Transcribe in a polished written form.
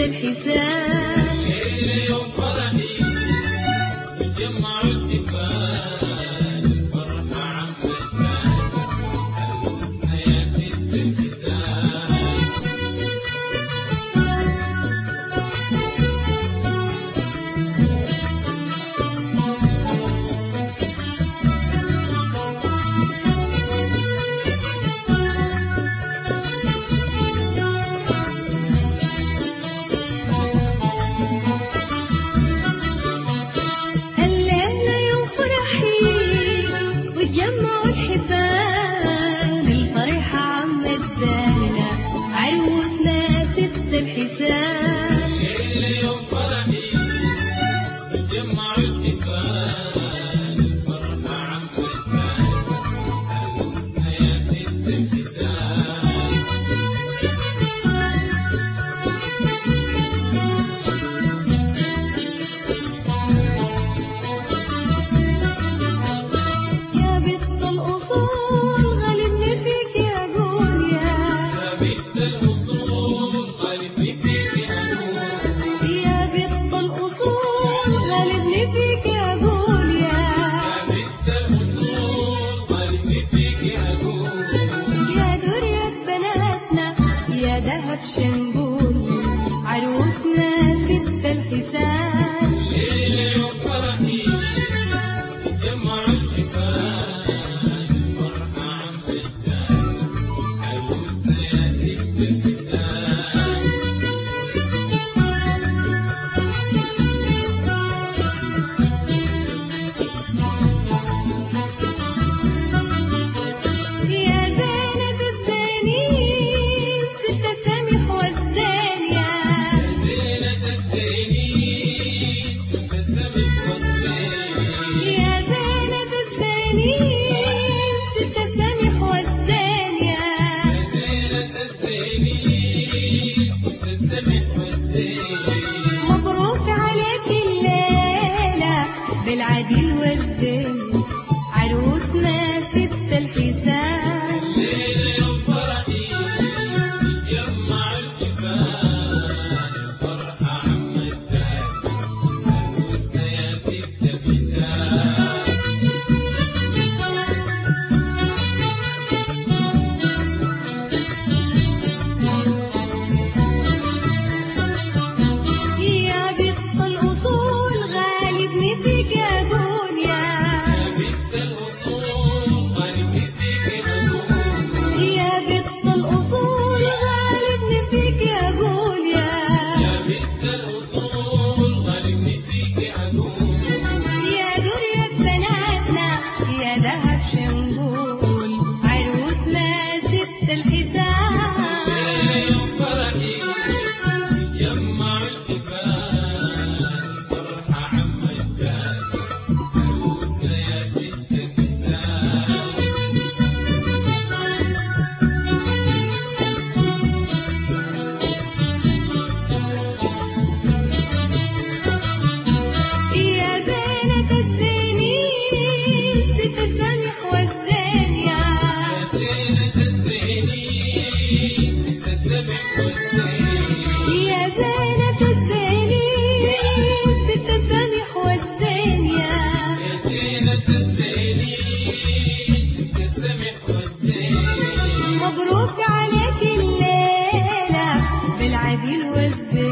الحساب. ليلة يوم فرحي جمع الحبال، الفرحة عمتان الحسن يا ست الحساب. ليلة يوم فرحي جمع الحبال، الفرحة عمتان الحسن يا ست الحساب. يا بنت الأصول غالبني فيك يا جوليا، يا بنت الأصول غالبني فيك يا جوليا، يا بنت الأصول غالبني فيك يا جوليا، يا بنت الأصول غالبني فيك يا جوليا. يا درية بناتنا يا دهب شنبول عروسنا ست الحساب. ليلة يوم فرحي جمع الحبال، الفرحة عمتان الحسن يا ست الحساب. يا زينة الزينين ست السمح والزانية، يا زينة الزينين ست السمح والزين، يا زينة الزينين ست السمح والزانية، يا زينة الزينين ست السمح والزين. مبروك عليك الليلة بالعدل والزين عروسنا ست الحساب. ليلة يوم فرحي جمع الحبال، الفرحة عمتان الحسن يا ست الحساب. يا بنت الأصول غالبني فيك يا جوليا، يا بنت الأصول غالبني فيك يا جوليا، يا بنت الأصول غالبني فيك يا جوليا، يا بنت الأصول غالبني فيك يا جوليا. يا درية بناتنا يا دهب شنبول عروسنا ست الحساب. ليلة يوم فرحي جمع الحبال، الفرحة عمتان الحسن يا ست الحساب. يا زينة الزينين ست السمح والزانية، يا زينة الزينين ست السمح والزين، يا زينة الزينين ست السمح والزانية، يا زينة الزينين ست السمح والزين. مبروك عليك الليلة بالعدل والزين